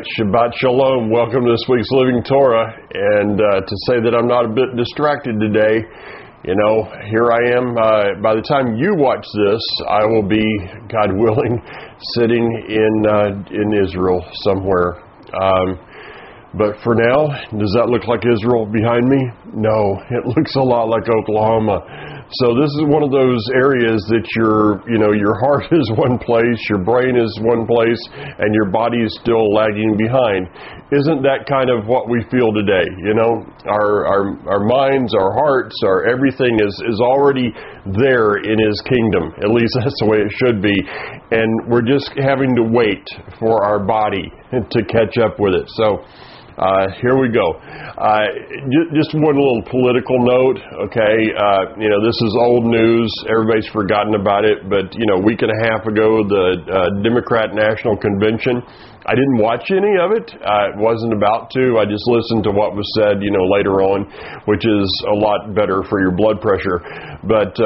Shabbat Shalom. Welcome to this week's Living Torah. And to say that I'm not a bit distracted today, here I am. By the time you watch this, I will be, God willing, sitting in Israel somewhere. But for now, does that look like Israel behind me? No, it looks a lot like Oklahoma. So this is one of those areas that your heart is one place, your brain is one place, and your body is still lagging behind. Isn't that kind of what we feel today? Our minds, our hearts, our everything is already there in His kingdom. At least that's the way it should be. And we're just having to wait for our body to catch up with it. So here we go. Just one little political note, okay? This is old news. Everybody's forgotten about it. But, a week and a half ago, the Democrat National Convention, I didn't watch any of it. Wasn't about to. I just listened to what was said, later on, which is a lot better for your blood pressure. But,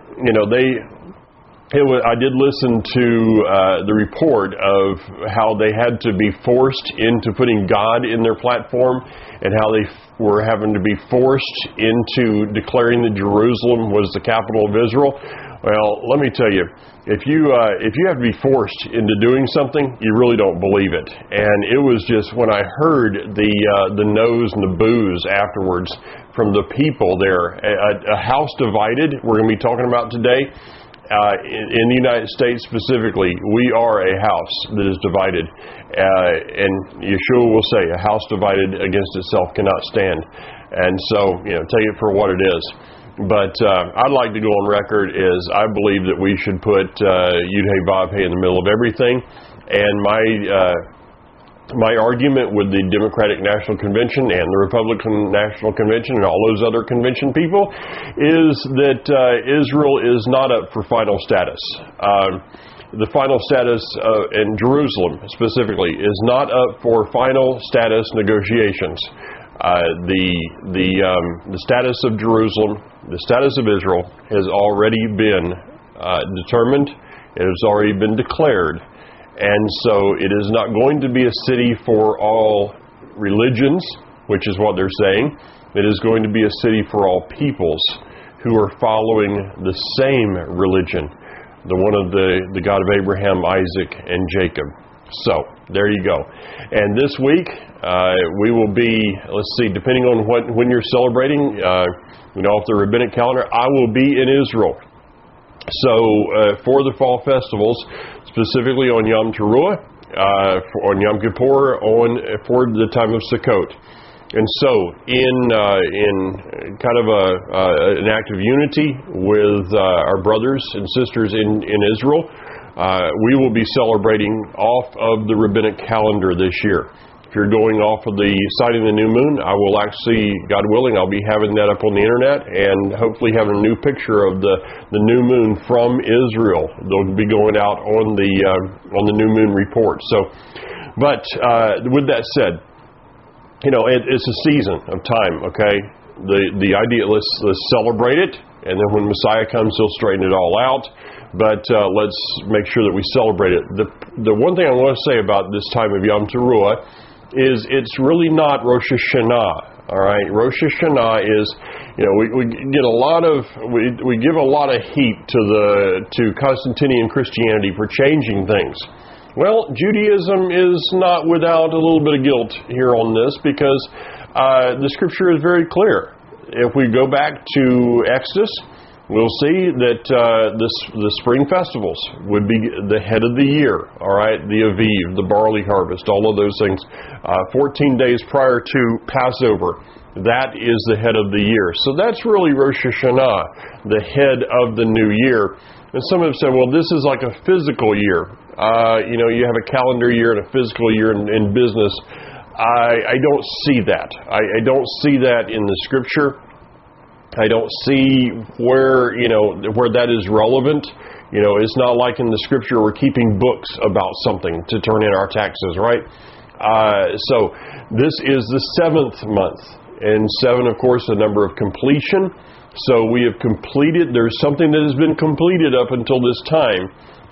I did listen to the report of how they had to be forced into putting God in their platform, and how they were having to be forced into declaring that Jerusalem was the capital of Israel. Well, let me tell you, if you have to be forced into doing something, you really don't believe it. And it was just when I heard the no's and the boos afterwards from the people there, a house divided. We're going to be talking about today. In the United States specifically, we are a house that is divided. And Yeshua will say, a house divided against itself cannot stand. And so, take it for what it is. But I'd like to go on record as I believe that we should put Yud-Hey Vav-Hey in the middle of everything. And my argument with the Democratic National Convention and the Republican National Convention and all those other convention people is that Israel is not up for final status. The final status in Jerusalem specifically is not up for final status negotiations. The status of Jerusalem, the status of Israel has already been determined. It has already been declared. And so it is not going to be a city for all religions, which is what they're saying. It is going to be a city for all peoples who are following the same religion, the one of the God of Abraham, Isaac, and Jacob. So there you go. And this week we will be, depending on when you're celebrating, off the rabbinic calendar, I will be in Israel. So for the fall festivals, specifically on Yom Teruah, on Yom Kippur, for the time of Sukkot. And so, in kind of an act of unity with our brothers and sisters in Israel, we will be celebrating off of the rabbinic calendar this year. If you're going off of the sighting of the new moon, I will actually, God willing, I'll be having that up on the internet and hopefully having a new picture of the new moon from Israel. They'll be going out on the new moon report. So, but with that said, it's a season of time. Okay, the idea, let's celebrate it, and then when Messiah comes, He'll straighten it all out. But let's make sure that we celebrate it. The one thing I want to say about this time of Yom Teruah is it's really not Rosh Hashanah. All right, Rosh Hashanah is, we get we give a lot of heat to Constantinian Christianity for changing things. Well, Judaism is not without a little bit of guilt here on this, because the Scripture is very clear. If we go back to Exodus, we'll see that the spring festivals would be the head of the year, all right? The Aviv, the barley harvest, all of those things. 14 days prior to Passover, that is the head of the year. So that's really Rosh Hashanah, the head of the new year. And some have said, well, this is like a physical year. You have a calendar year and a physical year in business. I don't see that. I don't see that in the Scripture. I don't see where that is relevant. It's not like in the Scripture we're keeping books about something to turn in our taxes, right? So this is the 7th month. And 7, of course, the number of completion. So we have completed, there's something that has been completed up until this time.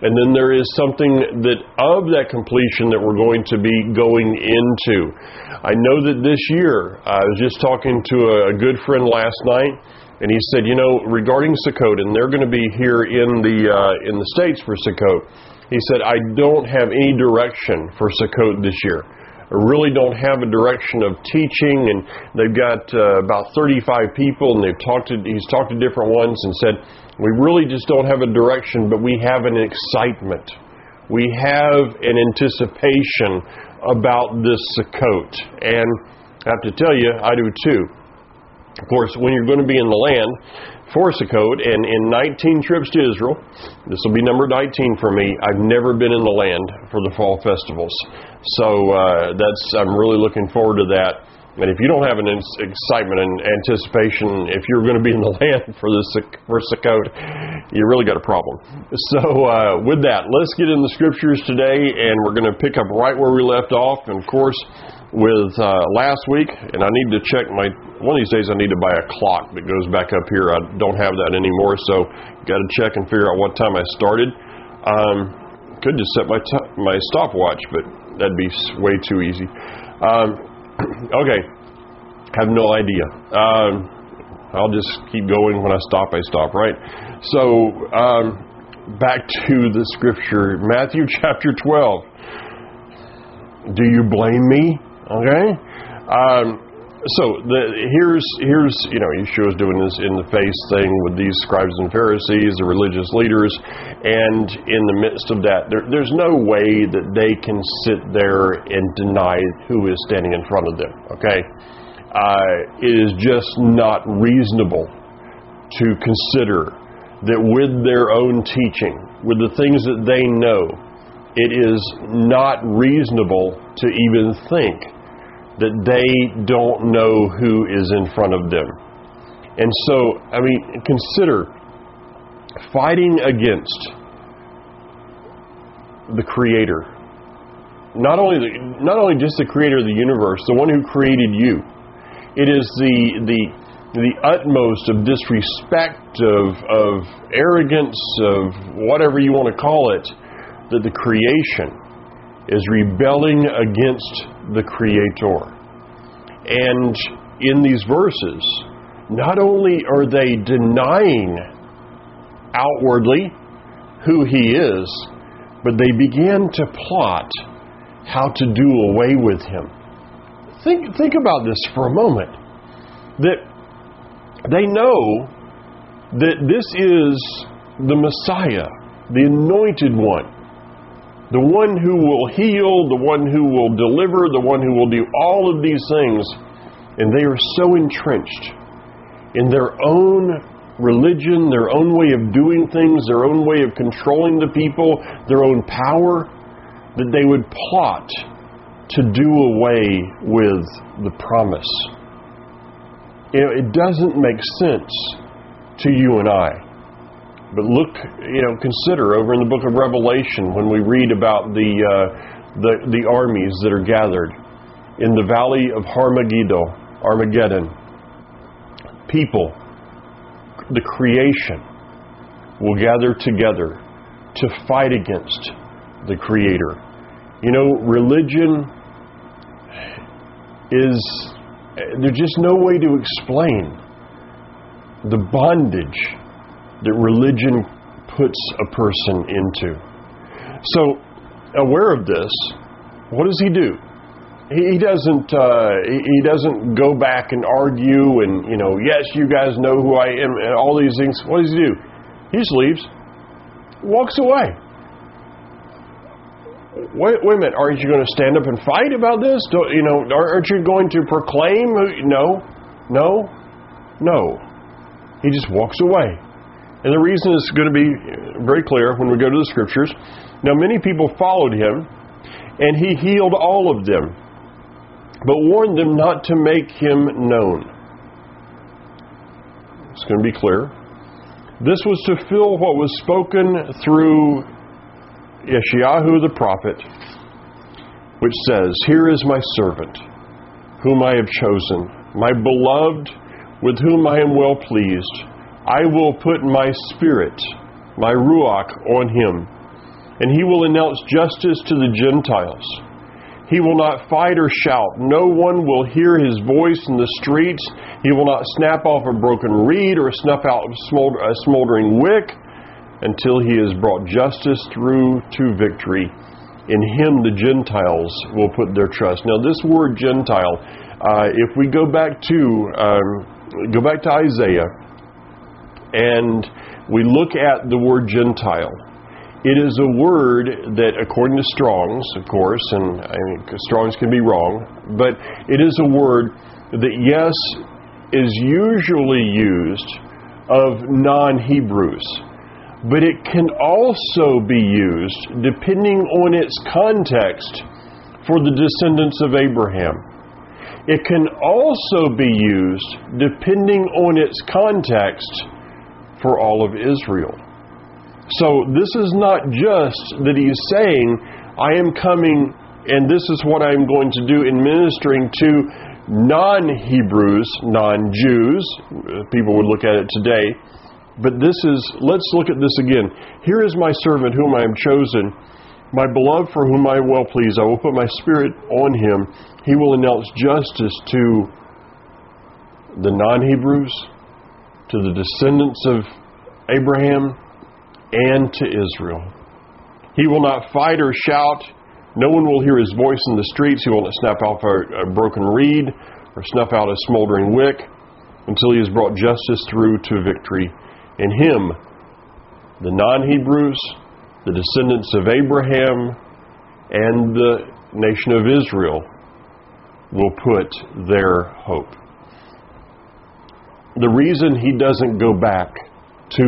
And then there is something that of that completion that we're going to be going into. I know that this year, I was just talking to a good friend last night, and he said, regarding Sukkot, and they're going to be here in the States for Sukkot. He said, I don't have any direction for Sukkot this year. I really don't have a direction of teaching, and they've got about 35 people, and he's talked to different ones and said, we really just don't have a direction, but we have an excitement. We have an anticipation about this Sukkot. And I have to tell you, I do too. Of course, when you're going to be in the land for Sukkot, and in 19 trips to Israel, this will be number 19 for me, I've never been in the land for the fall festivals. So I'm really looking forward to that. And if you don't have an excitement and anticipation, if you're going to be in the land for Sukkot, you really got a problem. So with that, let's get in the scriptures today, and we're going to pick up right where we left off. And of course, with last week, and I need to check one of these days I need to buy a clock that goes back up here. I don't have that anymore, so got to check and figure out what time I started. Could just set my stopwatch, but that'd be way too easy. Okay, have no idea. I'll just keep going. When I stop, right? So, back to the scripture, Matthew chapter 12. Do you blame me? Okay. Here's Yeshua's doing this in the face thing with these scribes and Pharisees, the religious leaders, and in the midst of that, there's no way that they can sit there and deny who is standing in front of them. Okay, it is just not reasonable to consider that with their own teaching, with the things that they know, it is not reasonable to even think that they don't know who is in front of them. And so, consider fighting against the Creator. Not only just the Creator of the universe, the one who created you. It is the utmost of disrespect, of arrogance, of whatever you want to call it, that the creation is rebelling against the Creator. And in these verses, not only are they denying outwardly who He is, but they begin to plot how to do away with Him. Think about this for a moment. That they know that this is the Messiah, the Anointed One, the one who will heal, the one who will deliver, the one who will do all of these things. And they are so entrenched in their own religion, their own way of doing things, their own way of controlling the people, their own power, that they would plot to do away with the promise. It doesn't make sense to you and I. But look, consider over in the book of Revelation when we read about the armies that are gathered in the valley of Armageddon. People, the creation, will gather together to fight against the Creator. Religion there's just no way to explain the bondage that religion puts a person into. So, aware of this, what does he do? He doesn't go back and argue and, yes, you guys know who I am, and all these things. What does he do? He just leaves, walks away. Wait a minute, aren't you going to stand up and fight about this? Aren't you going to proclaim? No. He just walks away. And the reason is going to be very clear when we go to the scriptures. Now, many people followed him, and he healed all of them, but warned them not to make him known. It's going to be clear. This was to fill what was spoken through Yeshayahu the prophet, which says, "Here is my servant, whom I have chosen, my beloved, with whom I am well pleased. I will put my spirit, my ruach, on him, and he will announce justice to the Gentiles. He will not fight or shout. No one will hear his voice in the streets. He will not snap off a broken reed or snuff out a smoldering wick until he has brought justice through to victory. In him the Gentiles will put their trust. Now this word Gentile, if we go back to Isaiah and we look at the word Gentile, it is a word that, according to Strong's, of course, and Strong's can be wrong, but it is a word that, yes, is usually used of non-Hebrews, but it can also be used, depending on its context, for the descendants of Abraham. It can also be used, depending on its context, for all of Israel. So this is not just that he's saying, I am coming and this is what I'm going to do in ministering to non-Hebrews, non-Jews. People would look at it today. But let's look at this again. Here is my servant whom I have chosen, my beloved for whom I am well pleased. I will put my spirit on him. He will announce justice to the non-Hebrews, to the descendants of Abraham, and to Israel. He will not fight or shout. No one will hear his voice in the streets. He will not snap off a broken reed or snuff out a smoldering wick until he has brought justice through to victory. In him, the non-Hebrews, the descendants of Abraham, and the nation of Israel will put their hope. The reason he doesn't go back to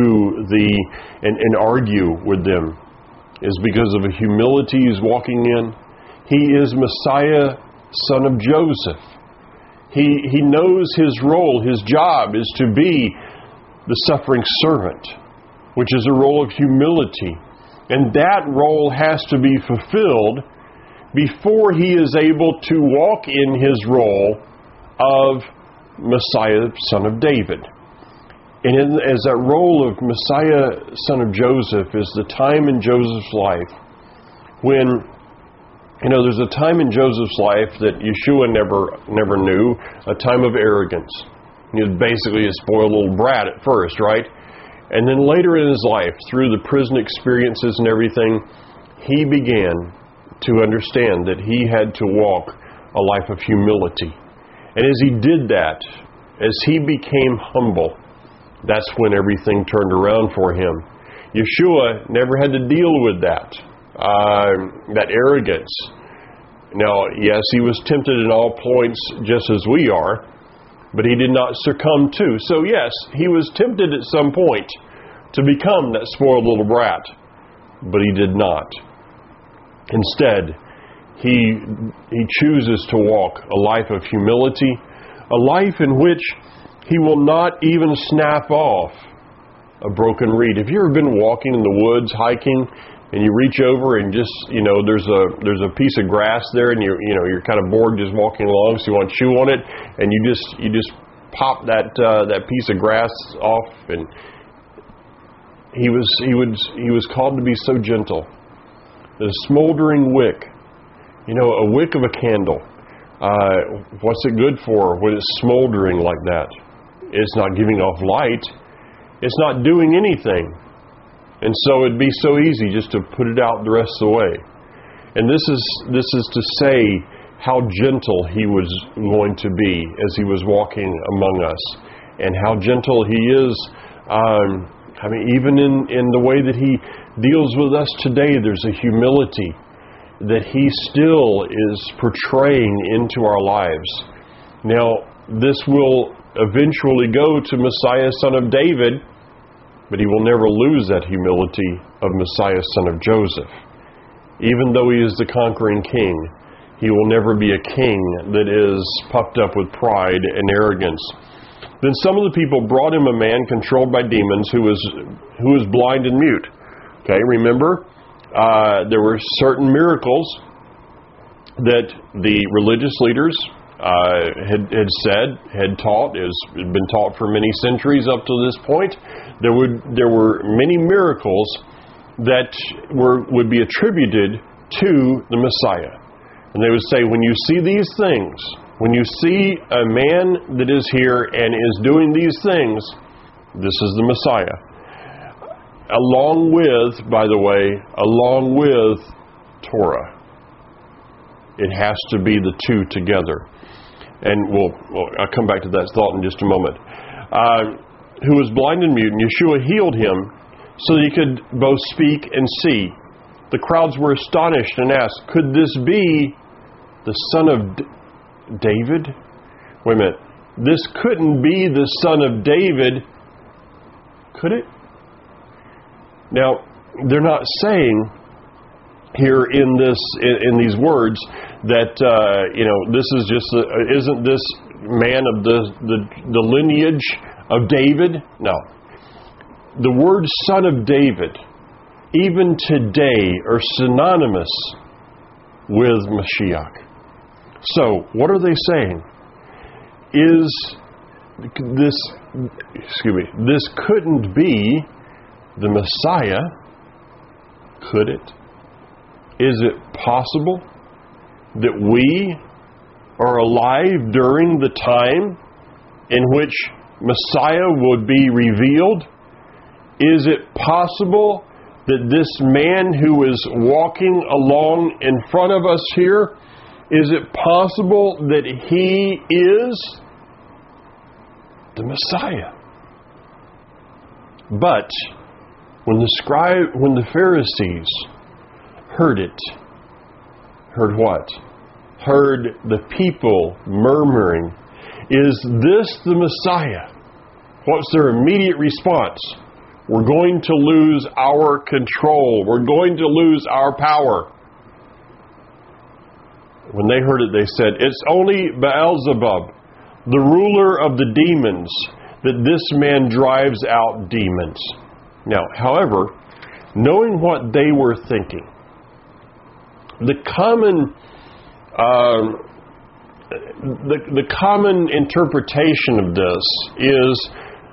and argue with them is because of the humility he's walking in. He is Messiah, son of Joseph. He knows his role, his job is to be the suffering servant, which is a role of humility. And that role has to be fulfilled before he is able to walk in his role of Messiah, son of David. And as that role of Messiah, son of Joseph, is the time in Joseph's life when, there's a time in Joseph's life that Yeshua never knew, a time of arrogance. He was basically a spoiled little brat at first, right? And then later in his life, through the prison experiences and everything, he began to understand that he had to walk a life of humility. And as he did that, as he became humble, that's when everything turned around for him. Yeshua never had to deal with that arrogance. Now, yes, he was tempted in all points just as we are, but he did not succumb to. So yes, he was tempted at some point to become that spoiled little brat, but he did not. Instead, he chooses to walk a life of humility, a life in which he will not even snap off a broken reed. Have you ever been walking in the woods, hiking, and you reach over and just, there's a piece of grass there, and you're kind of bored just walking along, so you want to chew on it, and you just pop that piece of grass off. And he was called to be so gentle. The smoldering wick, a wick of a candle. What's it good for when it's smoldering like that? It's not giving off light. It's not doing anything. And so it'd be so easy just to put it out the rest of the way. And this is to say how gentle he was going to be as he was walking among us, and how gentle he is. Even in the way that he deals with us today, there's a humility that he still is portraying into our lives. Now, this will eventually go to Messiah, son of David, but he will never lose that humility of Messiah, son of Joseph. Even though he is the conquering king, he will never be a king that is puffed up with pride and arrogance. Then some of the people brought him a man controlled by demons who was blind and mute. Okay, remember, there were certain miracles that the religious leaders had taught, has been taught for many centuries up to this point. There were many miracles that would be attributed to the Messiah. And they would say, when you see these things, when you see a man that is here and is doing these things, this is the Messiah. Along with, by the way, along with Torah. It has to be the two together. And I'll come back to that thought in just a moment. Who was blind and mute, and Yeshua healed him so that he could both speak and see. The crowds were astonished and asked, could this be the son of David? Wait a minute. This couldn't be the son of David, could it? Now, they're not saying here in these words that this is just isn't this man of the lineage of David? No. The word son of David, even today, are synonymous with Mashiach. So, what are they saying? This couldn't be the Messiah, could it? Is it possible that we are alive during the time in which Messiah would be revealed? Is it possible that this man who is walking along in front of us here, is it possible that he is the Messiah? But when the Pharisees heard it, heard what? Heard the people murmuring, is this the Messiah? What's their immediate response? We're going to lose our control. We're going to lose our power. When they heard it, they said, it's only Beelzebub, the ruler of the demons, that this man drives out demons. Now, however, knowing what they were thinking, the common interpretation of this is,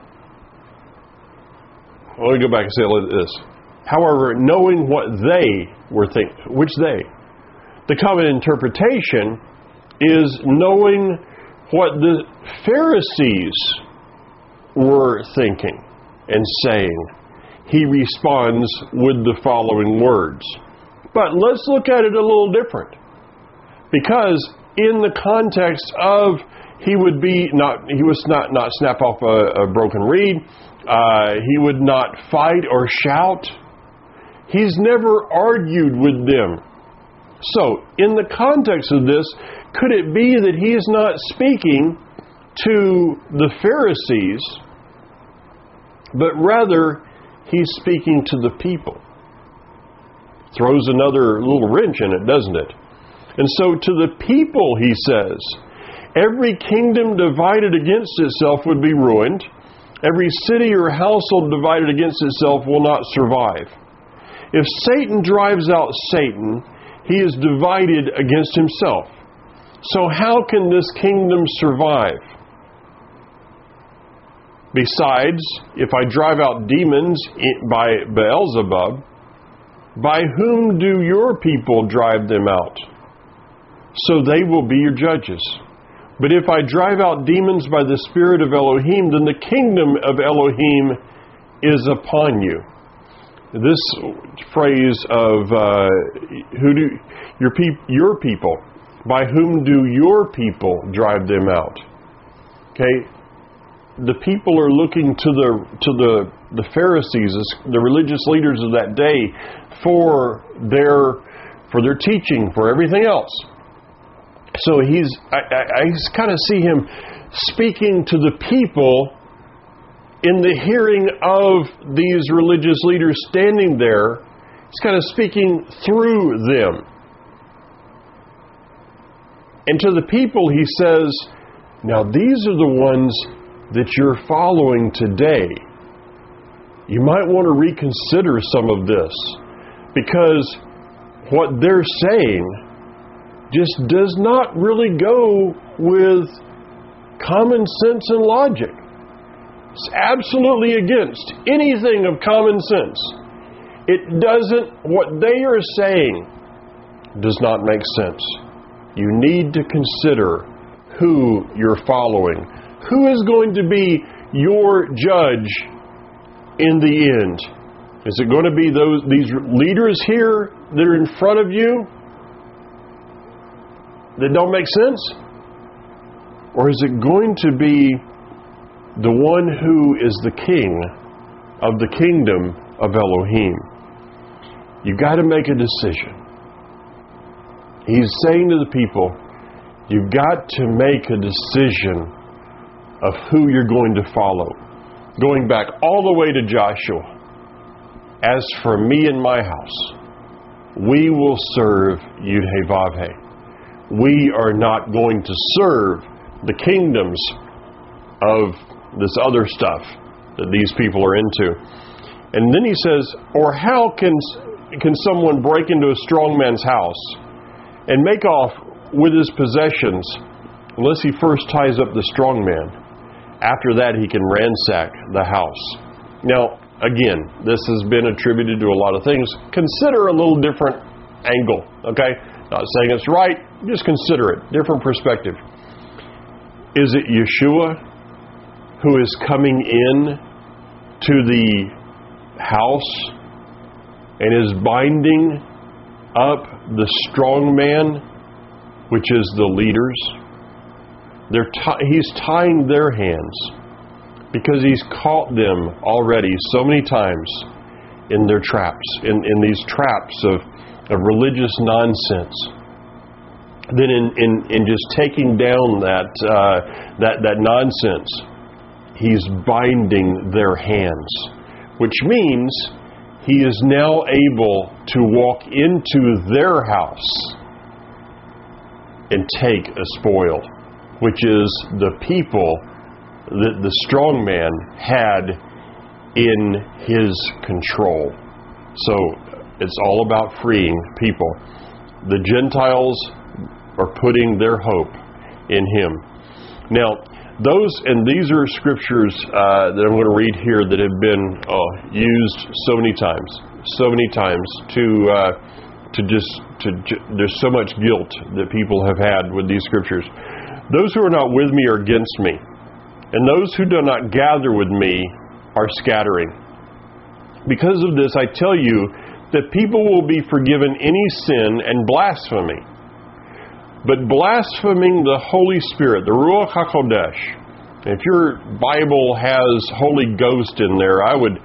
let me go back and say it like this. However, knowing what they were thinking, which they? The common interpretation is knowing what the Pharisees were thinking and saying. He responds with the following words. But let's look at it a little different. Because in the context of he would not snap off a broken reed, he would not fight or shout. He's never argued with them. So, in the context of this, could it be that he is not speaking to the Pharisees, but rather he's speaking to the people? Throws another little wrench in it, doesn't it? And so to the people, he says, every kingdom divided against itself would be ruined. Every city or household divided against itself will not survive. If Satan drives out Satan, he is divided against himself. So how can this kingdom survive? Besides, if I drive out demons by Beelzebub, by whom do your people drive them out? So they will be your judges. But if I drive out demons by the Spirit of Elohim, then the kingdom of Elohim is upon you. This phrase of your people, by whom do your people drive them out? Okay, the people are looking to the Pharisees, the religious leaders of that day, for their teaching, for everything else. So I kind of see him speaking to the people in the hearing of these religious leaders standing there. He's kind of speaking through them. And to the people he says, now these are the ones that you're following today. You might want to reconsider some of this, because what they're saying just does not really go with common sense and logic. It's absolutely against anything of common sense. What they are saying does not make sense. You need to consider who you're following. Who is going to be your judge in the end? Is it going to be these leaders here that are in front of you that don't make sense? Or is it going to be the one who is the king of the kingdom of Elohim? You got to make a decision. He's saying to the people, you've got to make a decision of who you're going to follow. Going back all the way to Joshua. As for me and my house, we will serve Yud-Heh-Vav-Heh. We are not going to serve the kingdoms of this other stuff that these people are into. And then he says, or how can someone break into a strong man's house and make off with his possessions unless he first ties up the strong man? After that, he can ransack the house. Now, again, this has been attributed to a lot of things. Consider a little different angle, okay? Not saying it's right, just consider it. Different perspective. Is it Yeshua who is coming in to the house and is binding up the strong man, which is the leaders? He's tying their hands because he's caught them already so many times in their traps, in these traps of religious nonsense. Then in just taking down that nonsense, he's binding their hands, which means he is now able to walk into their house and take a spoil, which is the people that the strong man had in his control. So it's all about freeing people. The Gentiles are putting their hope in him. Now, these are scriptures that I'm going to read here that have been used so many times there's so much guilt that people have had with these scriptures. Those who are not with me are against me, and those who do not gather with me are scattering. Because of this, I tell you that people will be forgiven any sin and blasphemy. But blaspheming the Holy Spirit, the Ruach HaKodesh, if your Bible has Holy Ghost in there, I would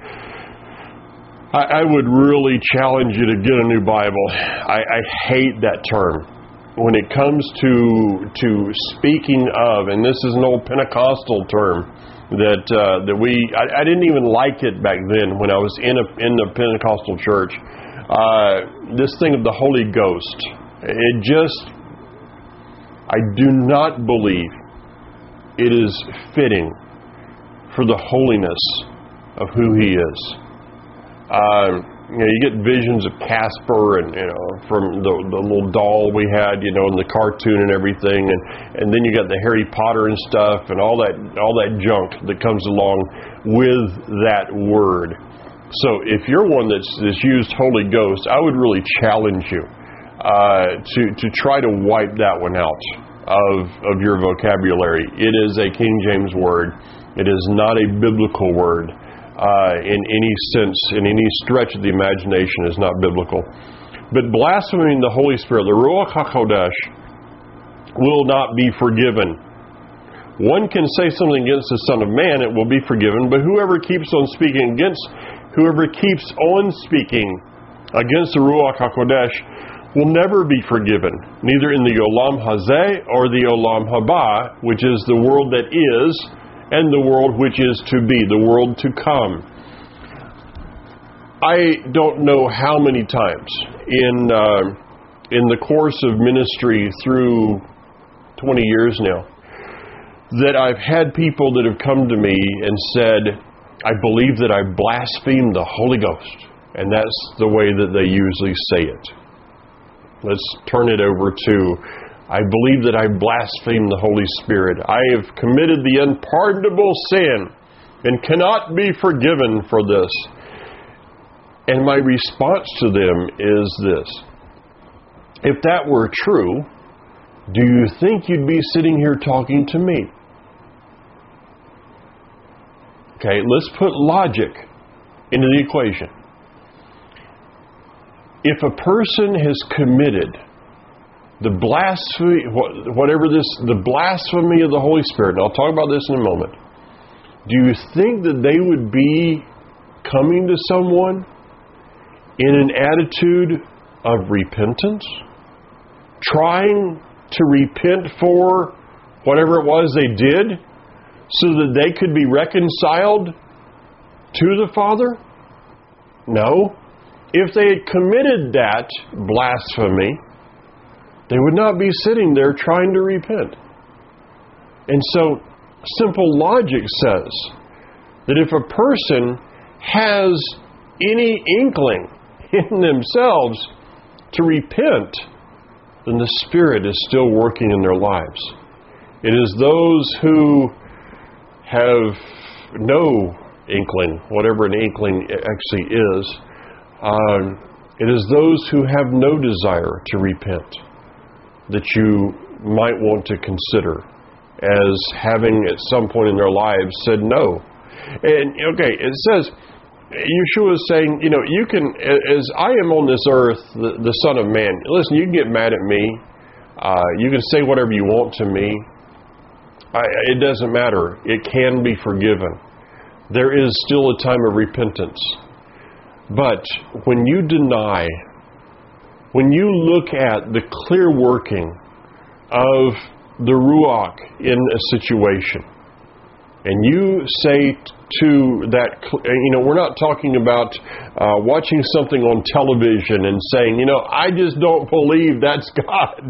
really challenge you to get a new Bible. I hate that term. When it comes to speaking of, and this is an old Pentecostal term that I didn't even like it back then when I was in the Pentecostal church. This thing of the Holy Ghost, I do not believe it is fitting for the holiness of who He is. You get visions of Casper and from the little doll we had, in the cartoon and everything, and then you got the Harry Potter and stuff and all that junk that comes along with that word. So if you're one that's used Holy Ghost, I would really challenge you to try to wipe that one out of your vocabulary. It is a King James word. It is not a biblical word. In any sense, in any stretch of the imagination, is not biblical. But blaspheming the Holy Spirit, the Ruach HaKodesh, will not be forgiven. One can say something against the Son of Man, it will be forgiven, but whoever keeps on speaking against the Ruach HaKodesh will never be forgiven, neither in the Olam Hazeh or the Olam Haba, which is the world that is, and the world which is to be, the world to come. I don't know how many times in the course of ministry through 20 years now that I've had people that have come to me and said, I believe that I blasphemed the Holy Ghost. And that's the way that they usually say it. Let's turn it over to, I believe that I blasphemed the Holy Spirit. I have committed the unpardonable sin and cannot be forgiven for this. And my response to them is this. If that were true, do you think you'd be sitting here talking to me? Okay, let's put logic into the equation. If a person has committed the blasphemy, the blasphemy of the Holy Spirit, and I'll talk about this in a moment, do you think that they would be coming to someone in an attitude of repentance? Trying to repent for whatever it was they did so that they could be reconciled to the Father? No. If they had committed that blasphemy, they would not be sitting there trying to repent. And so, simple logic says that if a person has any inkling in themselves to repent, then the Spirit is still working in their lives. It is those who have no inkling, whatever an inkling actually is, it is those who have no desire to repent that you might want to consider as having at some point in their lives said no. And okay, it says, Yeshua is saying, you can, as I am on this earth, the Son of Man, listen, you can get mad at me. You can say whatever you want to me. It doesn't matter. It can be forgiven. There is still a time of repentance. But when you deny, when you look at the clear working of the Ruach in a situation, and you say to that, we're not talking about watching something on television and saying, I just don't believe that's God.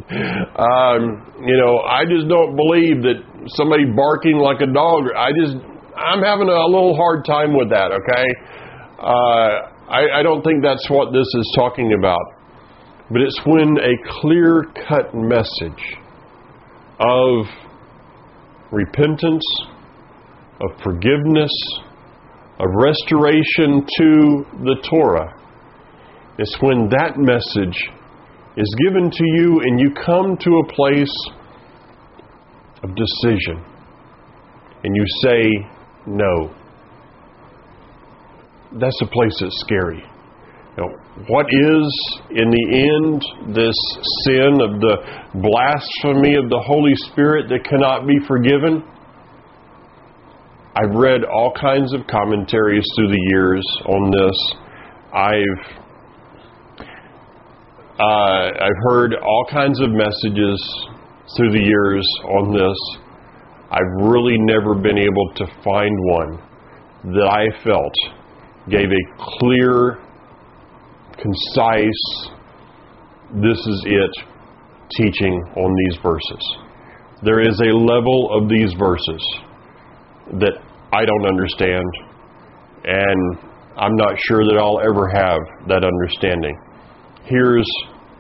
I just don't believe that somebody barking like a dog. I'm having a little hard time with that, okay? I don't think that's what this is talking about. But it's when a clear-cut message of repentance, of forgiveness, of restoration to the Torah. It's when that message is given to you and you come to a place of decision and you say no. That's a place that's scary. What is, in the end, this sin of the blasphemy of the Holy Spirit that cannot be forgiven? I've read all kinds of commentaries through the years on this. I've heard all kinds of messages through the years on this. I've really never been able to find one that I felt gave a clear, concise, this is it, teaching on these verses. There is a level of these verses that I don't understand, and I'm not sure that I'll ever have that understanding. Here's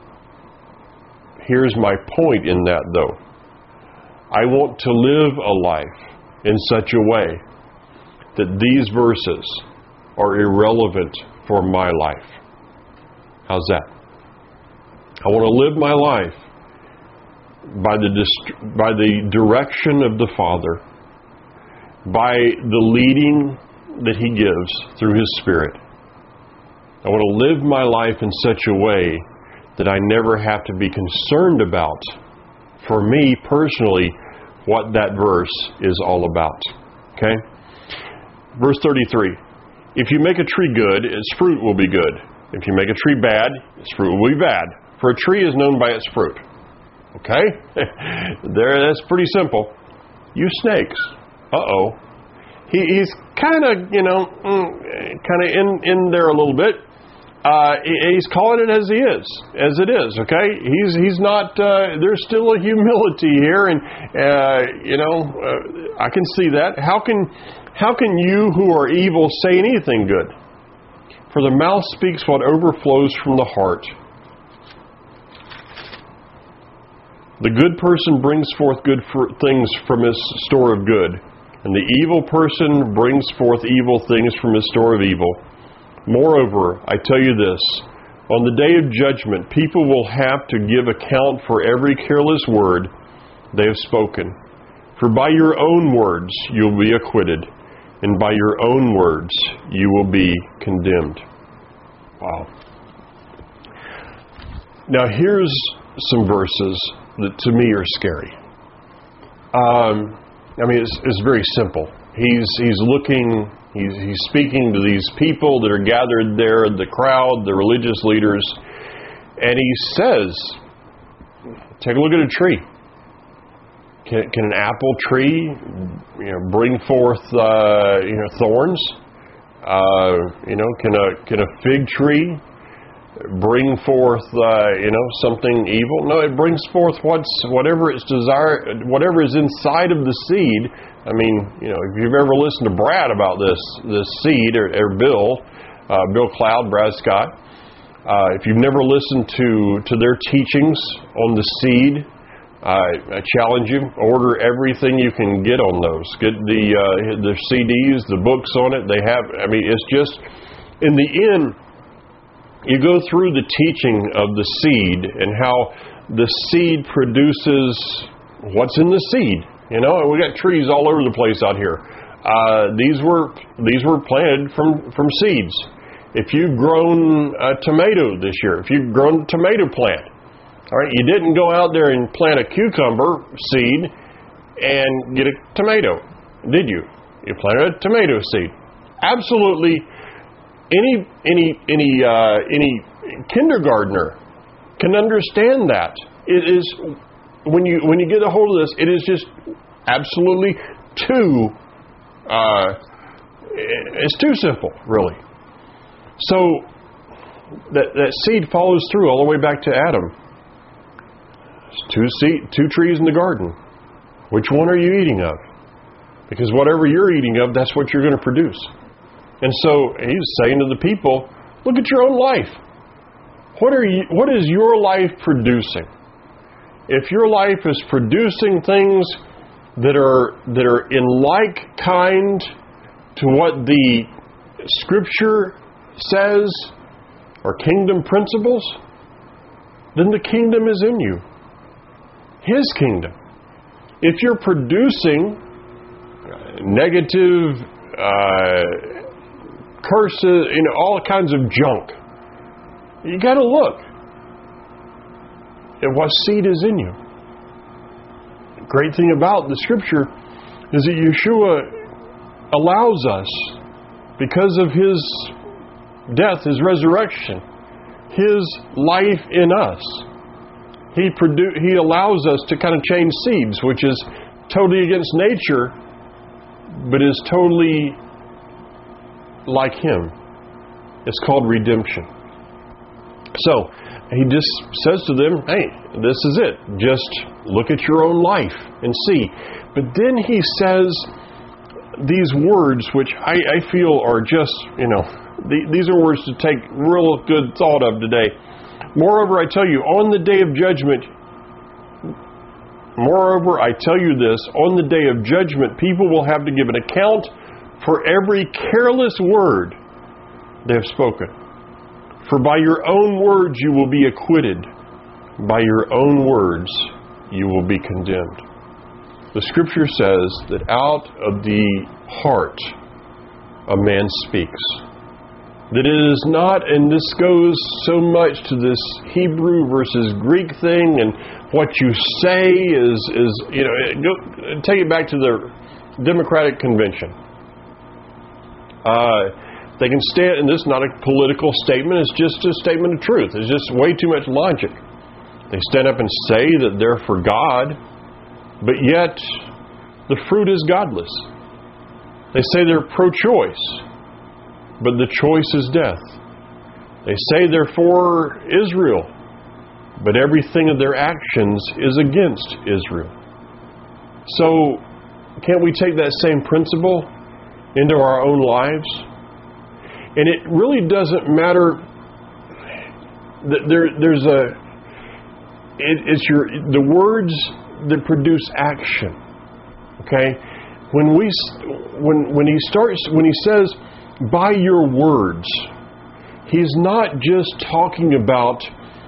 my point in that, though. I want to live a life in such a way that these verses are irrelevant for my life. How's that? I want to live my life by the direction of the Father, by the leading that He gives through His Spirit. I want to live my life in such a way that I never have to be concerned about, for me personally, what that verse is all about. Okay? Verse 33. If you make a tree good, its fruit will be good. If you make a tree bad, its fruit will be bad. For a tree is known by its fruit. Okay? That's pretty simple. You snakes. Uh-oh. He's kind of, in there a little bit. He's calling it as it is, okay? He's not, there's still a humility here, and, I can see that. How can you who are evil say anything good? For the mouth speaks what overflows from the heart. The good person brings forth good things from his store of good, and the evil person brings forth evil things from his store of evil. Moreover, I tell you this, on the day of judgment, people will have to give account for every careless word they have spoken. For by your own words you will be acquitted, and by your own words you will be condemned. Wow. Now here's some verses that to me are scary. It's very simple. He's looking, he's speaking to these people that are gathered there, the crowd, the religious leaders, and he says, take a look at a tree. Can an apple tree, bring forth, thorns? Can a fig tree bring forth, something evil? No, it brings forth whatever its desire, whatever is inside of the seed. If you've ever listened to Brad about this seed, or Bill Cloud, Brad Scott, if you've never listened to their teachings on the seed, I challenge you, order everything you can get on those. Get the CDs, the books on it. They have, it's just, in the end, you go through the teaching of the seed and how the seed produces what's in the seed. We got trees all over the place out here. These were planted from seeds. If you've grown a tomato this year, if you've grown a tomato plant, all right, you didn't go out there and plant a cucumber seed and get a tomato, did you? You planted a tomato seed. Absolutely. Any kindergartner can understand that. It is when you get a hold of this, it is just absolutely it's too simple, really. So that seed follows through all the way back to Adam. Two trees in the garden. Which one are you eating of? Because whatever you're eating of, that's what you're going to produce. And so he's saying to the people, look at your own life. What is your life producing? If your life is producing things that are in like kind to what the Scripture says are kingdom principles, then the kingdom is in you. His kingdom. If you're producing negative curses, all kinds of junk, you got to look at what seed is in you. The great thing about the Scripture is that Yeshua allows us, because of His death, His resurrection, His life in us, He allows us to kind of change seeds, which is totally against nature, but is totally like Him. It's called redemption. So, He just says to them, hey, this is it. Just look at your own life and see. But then He says these words, which I feel are just, these are words to take real good thought of today. Moreover, I tell you, on the day of judgment, on the day of judgment, people will have to give an account for every careless word they have spoken. For by your own words you will be acquitted. By your own words you will be condemned. The Scripture says that out of the heart a man speaks. That it is not, and this goes so much to this Hebrew versus Greek thing, and what you say is take it back to the Democratic Convention. They can stand, and this is not a political statement, it's just a statement of truth. It's just way too much logic. They stand up and say that they're for God, but yet the fruit is godless. They say they're pro-choice, but the choice is death. They say they're for Israel, but everything of their actions is against Israel. So, can't we take that same principle into our own lives? And it really doesn't matter that the words that produce action. Okay? When he says, by your words, He's not just talking about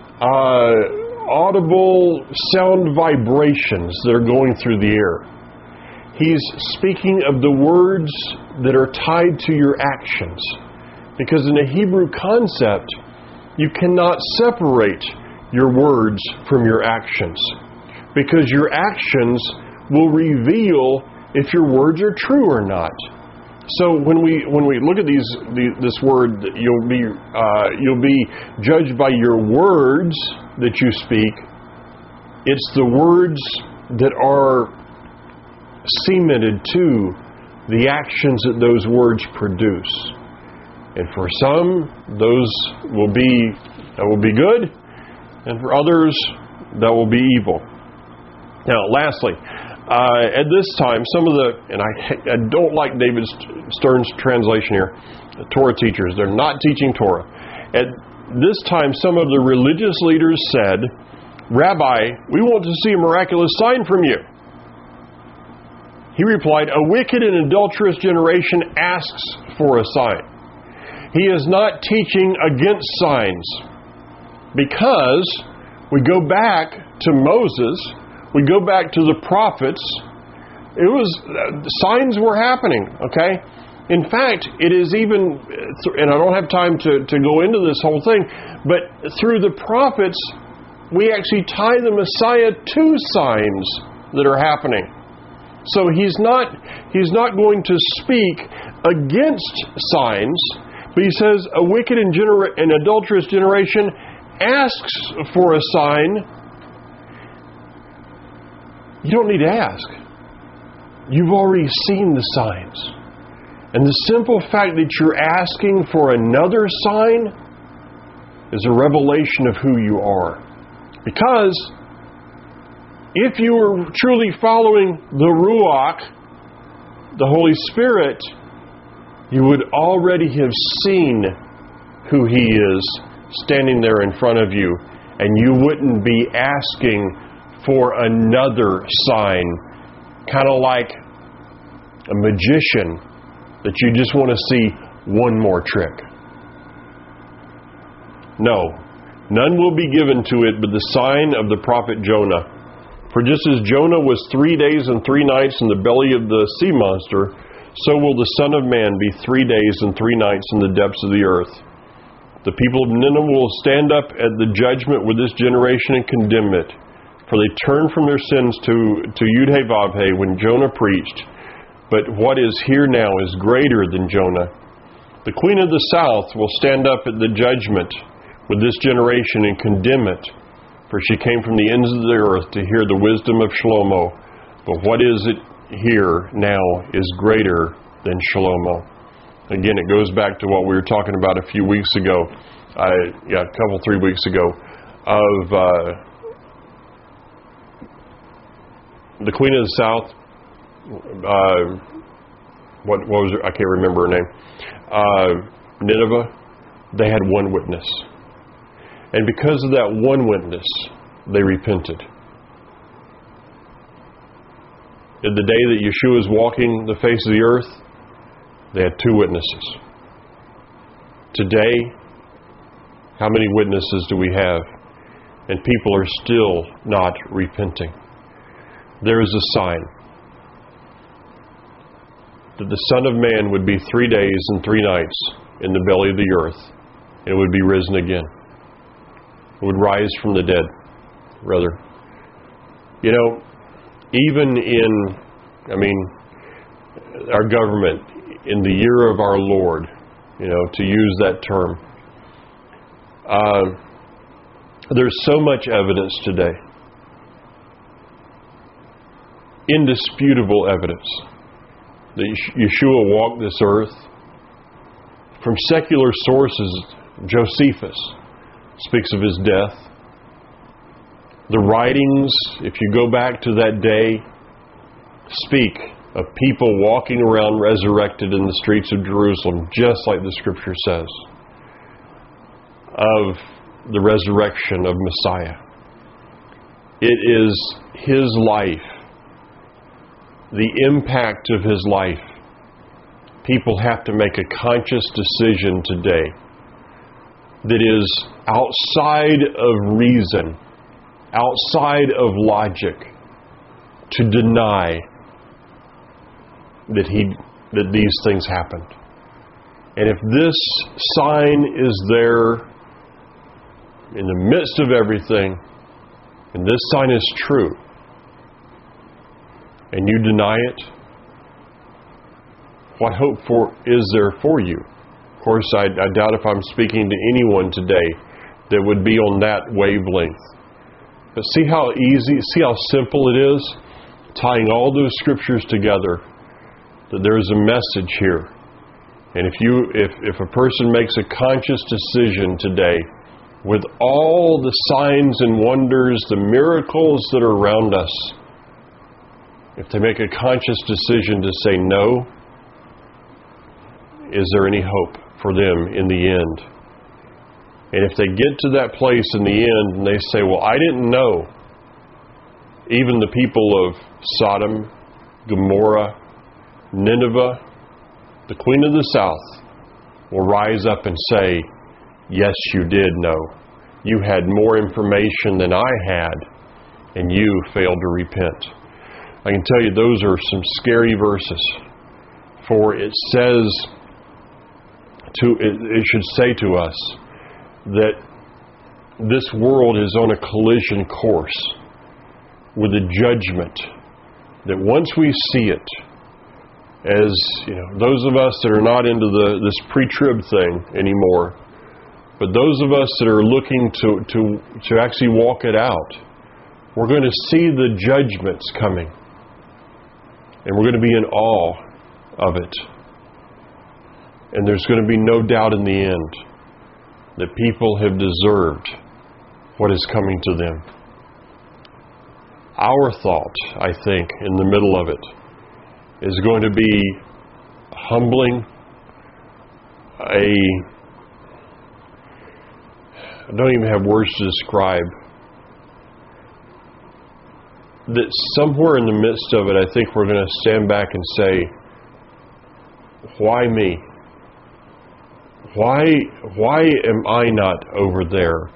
audible sound vibrations that are going through the air. He's speaking of the words that are tied to your actions. Because in a Hebrew concept, you cannot separate your words from your actions. Because your actions will reveal if your words are true or not. So when we look at this word, you'll be judged by your words that you speak. It's the words that are cemented to the actions that those words produce. And for some, those will be good, and for others, that will be evil. Now, lastly, at this time, and I don't like David Stern's translation here, the Torah teachers, they're not teaching Torah. At this time, some of the religious leaders said, "Rabbi, we want to see a miraculous sign from you." He replied, "A wicked and adulterous generation asks for a sign." He is not teaching against signs, because we go back to Moses, we go back to the prophets, signs were happening, okay? In fact, it is even, and I don't have time to go into this whole thing, but through the prophets, we actually tie the Messiah to signs that are happening. So he's not going to speak against signs, but he says a wicked and adulterous generation asks for a sign. You don't need to ask. You've already seen the signs. And the simple fact that you're asking for another sign is a revelation of who you are. Because if you were truly following the Ruach, the Holy Spirit, you would already have seen who He is standing there in front of you, and you wouldn't be asking for another sign, kind of like a magician that you just want to see one more trick. No, none will be given to it but the sign of the prophet Jonah. For just as Jonah was 3 days and 3 nights in the belly of the sea monster, so will the Son of Man be 3 days and 3 nights in the depths of the earth. The people of Nineveh will stand up at the judgment with this generation and condemn it. For they turned from their sins to Yud-Heh-Vav-Heh when Jonah preached. But what is here now is greater than Jonah. The queen of the south will stand up at the judgment with this generation and condemn it. For she came from the ends of the earth to hear the wisdom of Shlomo. But what is it here now is greater than Shlomo. Again, it goes back to what we were talking about a few weeks ago, 3 weeks ago, of the Queen of the South. What was her? I can't remember her name. Nineveh. They had one witness, and because of that one witness, they repented. In the day that Yeshua was walking the face of the earth, they had 2 witnesses. Today, how many witnesses do we have? And people are still not repenting. There is a sign that the Son of Man would be 3 days and 3 nights in the belly of the earth, and would be risen again. It would rise from the dead, rather. You know, even in, our government, in the year of our Lord, to use that term, there's so much evidence today, indisputable evidence, that Yeshua walked this earth. From secular sources, Josephus speaks of His death. The writings, if you go back to that day, speak of people walking around resurrected in the streets of Jerusalem, just like the Scripture says, of the resurrection of Messiah. It is His life, the impact of His life. People have to make a conscious decision today. that is outside of reason, outside of logic, to deny that these things happened. And if this sign is there in the midst of everything, and this sign is true, and you deny it, what hope is there for you? Of course, I doubt if I'm speaking to anyone today that would be on that wavelength. But see how easy, see how simple it is, tying all those scriptures together, that there is a message here. And if a person makes a conscious decision today, with all the signs and wonders, the miracles that are around us, if they make a conscious decision to say no, is there any hope for them in the end? And if they get to that place in the end and they say, well, I didn't know, even the people of Sodom, Gomorrah, Nineveh, the Queen of the South, will rise up and say, yes, you did know. You had more information than I had, and you failed to repent. I can tell you those are some scary verses. For it says, it should say to us that this world is on a collision course with a judgment that once we see it, as you know, those of us that are not into this pre-trib thing anymore, but those of us that are looking to actually walk it out, we're going to see the judgments coming, and we're going to be in awe of it. And there's going to be no doubt in the end that people have deserved what is coming to them. Our thought, I think, in the middle of it, is going to be humbling, I don't even have words to describe, that somewhere in the midst of it, I think we're going to stand back and say, why me? Why am I not over there?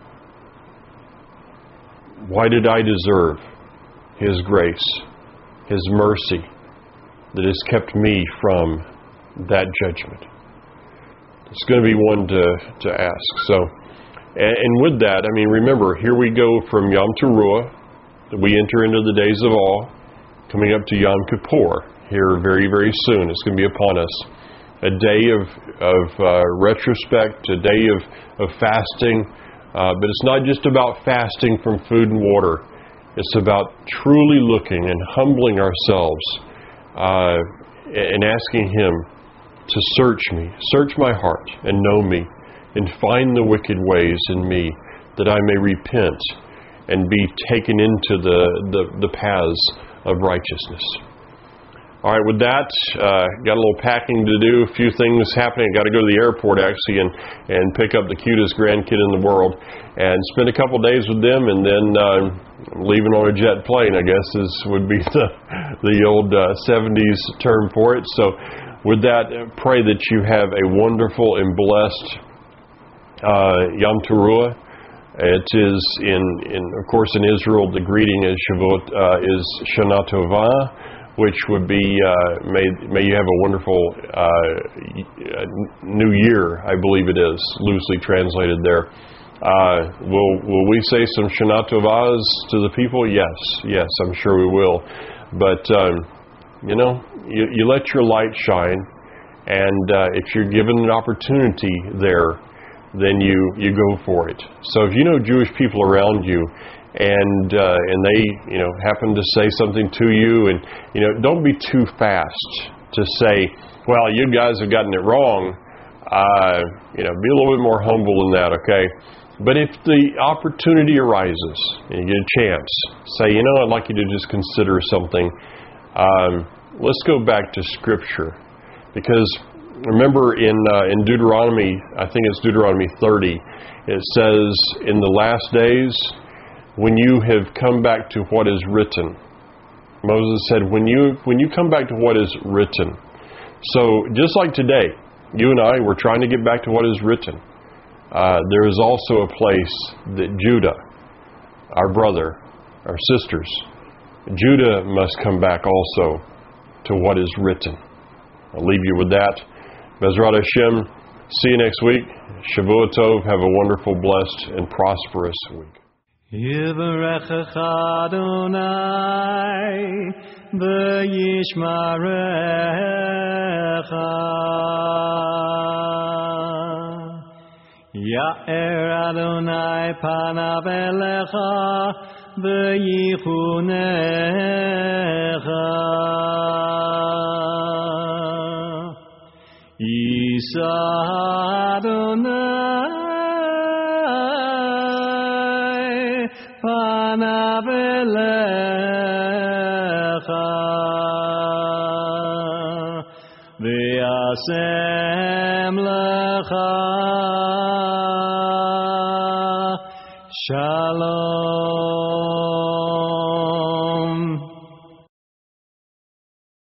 Why did I deserve His grace, His mercy, that has kept me from that judgment? It's going to be one to ask. So, and with that, I mean, remember, here we go from Yom Teruah, that we enter into the days of awe, coming up to Yom Kippur here very, very soon. It's going to be upon us. A day of retrospect, a day of fasting, but it's not just about fasting from food and water. It's about truly looking and humbling ourselves and asking Him to search me, search my heart and know me, and find the wicked ways in me, that I may repent and be taken into the paths of righteousness. All right, with that, got a little packing to do, a few things happening. I got to go to the airport, actually, and pick up the cutest grandkid in the world and spend a couple days with them, and then leaving on a jet plane, I guess, would be the old 70s term for it. So with that, pray that you have a wonderful and blessed Yom Teruah. It is, of course, in Israel, the greeting is Shavuot, is Shana Tovah, which would be, may you have a wonderful new year, I believe it is, loosely translated there. Will we say some Shana Tovahs to the people? Yes, I'm sure we will. But, you let your light shine, and if you're given an opportunity there, then you go for it. So if you know Jewish people around you, and they happen to say something to you, and don't be too fast to say, well, you guys have gotten it wrong. Be a little bit more humble than that, okay? But if the opportunity arises and you get a chance, say, I'd like you to just consider something. Let's go back to Scripture, because remember in Deuteronomy, I think it's Deuteronomy 30, it says, in the last days, when you have come back to what is written. Moses said, when you come back to what is written. So just like today, you and I, we're trying to get back to what is written. there is also a place that Judah, our brother, our sisters, Judah must come back also to what is written. I'll leave you with that. Bezrat Hashem, see you next week. Shavua Tov, have a wonderful, blessed, and prosperous week. Yivarechecha Adonai v'yishmarecha Ya'er Adonai panav elecha v'yichunecha Yisa Adonai panav elecha v'yasem lecha Shalom.